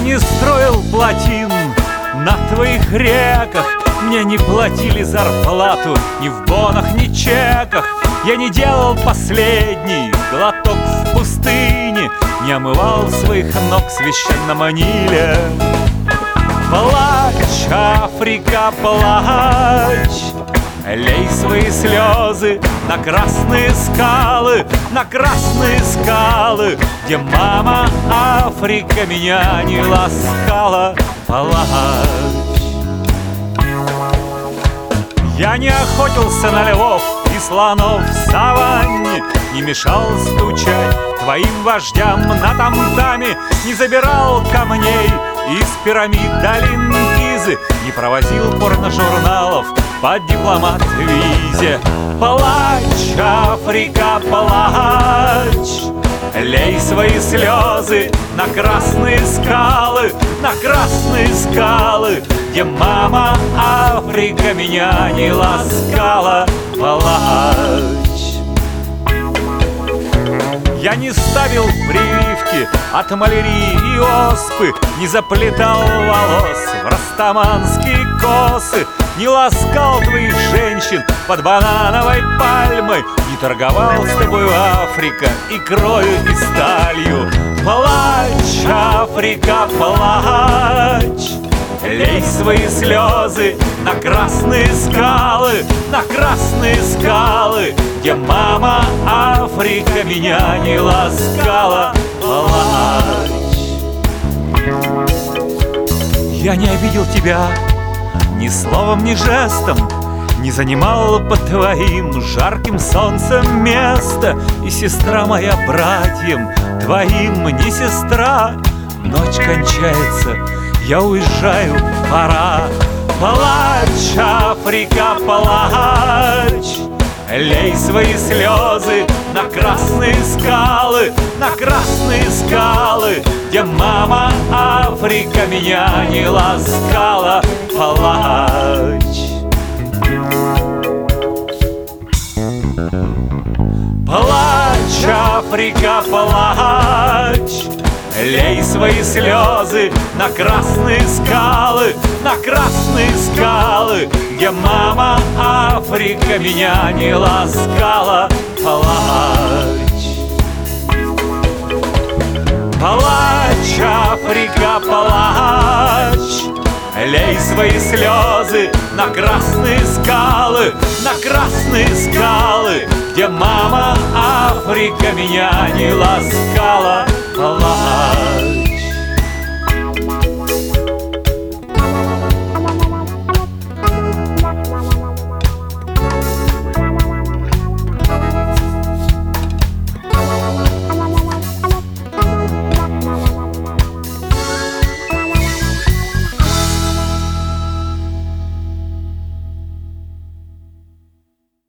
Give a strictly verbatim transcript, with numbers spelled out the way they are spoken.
не строил плотин на твоих реках, мне не платили зарплату ни в бонах, ни чеках. Я не делал последний глоток в пустыне, не омывал своих ног в священном Ниле. Плачь, Африка, плачь, лей свои слезы на красные скалы, на красные скалы, где мама Африка меня не ласкала. Плачь. Я не охотился на львов и слонов в саванне, не мешал стучать твоим вождям на тамтаме, не забирал камней из пирамид долин Гизы, не провозил порножурналов под дипломат-визе. Плачь, Африка, плачь, лей свои слезы на красные скалы, на красные скалы, где мама Африка меня не ласкала. Плачь. Я не ставил прививки от малярии и оспы, не заплетал волос в растаманские косы, не ласкал твоих женщин под банановой пальмой, не торговал с тобой, Африка, икрою и сталью. Плачь, Африка, плачь, лей свои слезы на красные скалы, на красные скалы, где мама Африка меня не ласкала. Плачь. Я не обидел тебя ни словом, ни жестом, не занимал под твоим жарким солнцем место. И сестра моя братьям твоим не сестра. Ночь кончается, я уезжаю, пора. Плачь, Африка, плачь, лей свои слезы на красные скалы, на красные скалы, где мама Африка меня не ласкала. Плачь. Плачь, Африка, плачь, лей свои слезы на красные скалы, на красные скалы, где мама Африка меня не ласкала. Плачь. Плачь, Африка, плачь, лей свои слезы на красные скалы, на красные скалы, где мама Африка меня не ласкала. Плачь.